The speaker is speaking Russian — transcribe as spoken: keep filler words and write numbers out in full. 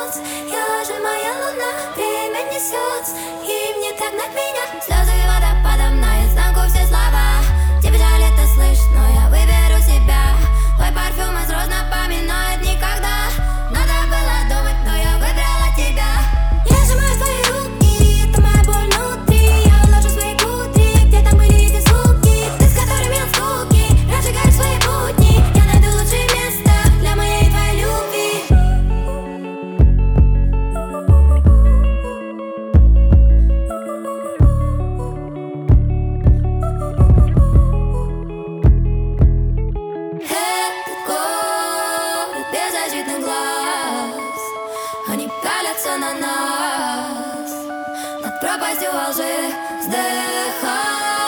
солнце, я же моя луна. Время несется, и мне так над меня. Слезы водопадом наизнанку все слова. Тебе жаль это слышь, но я выберу себя. Твой парфюм из роз напоминает никогда. Надо было думать, но я выбрала тебя. Я сжимаю твои руки, это моя боль внутри. Я уложу свои кудри, где там были эти звуки. Ты, с которыми от скуки разжигаешь свои будни. Я найду лучшее место для моей и твоей любви. Этот город без защитных глаз, они пялятся на нас. Над пропастью во лжи вздыхают.